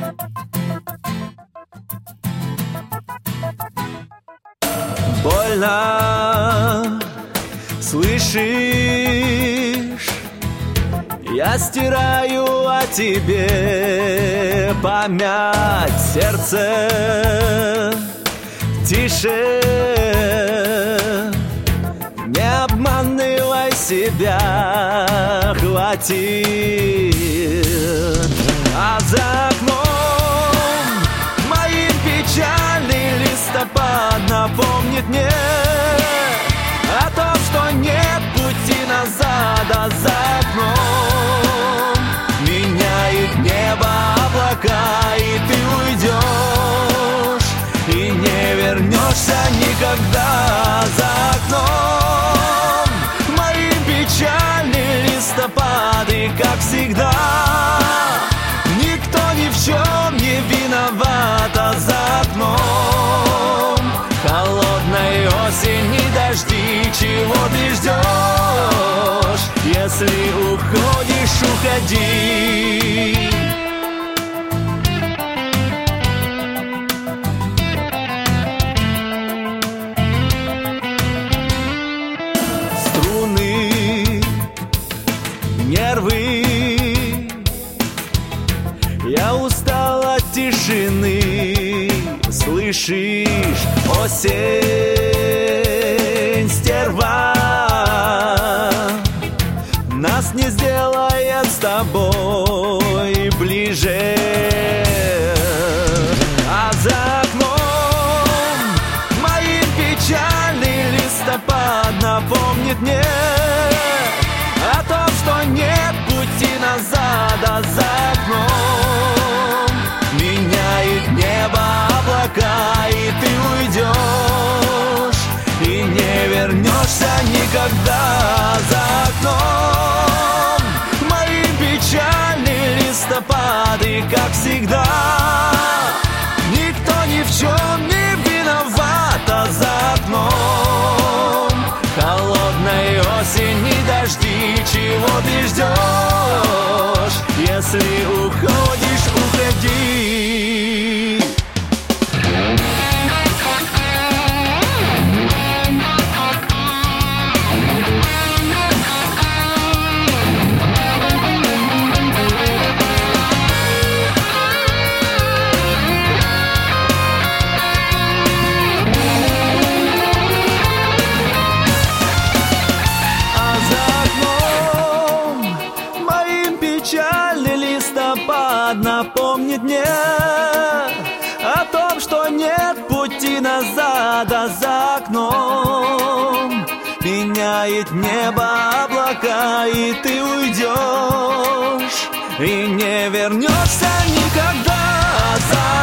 Больно, слышишь? Я стираю о тебе память, сердце тише. Не обманывай себя, хватит. А за окном моим печальный листопад напомнит мне о том, что нет пути назад. А за окном меняет небо облака, и ты уйдешь и не вернешься никогда. За окном моим печальный листопад, и как всегда никто ни в чем не виноват. А за окном холодной осени дожди. Чего ты ждешь? Если уходишь, уходи. Струны, нервы. Я устал от тишины. Слышишь, осень, стерва, нас не сделает с тобой ближе. А за окном моим печальный листопад напомнит мне о том, что нет пути назад. А за окном меняет небо облака, и ты уйдешь и не вернешься никогда. За окном моим печальный листопад, и как всегда никто ни в чем не виноват. А за окном холодной осени дожди. Чего ты ждешь? Если уходишь, уходи. Напомнит мне о том, что нет пути назад. А за окном меняет небо облака, и ты уйдешь и не вернешься никогда. За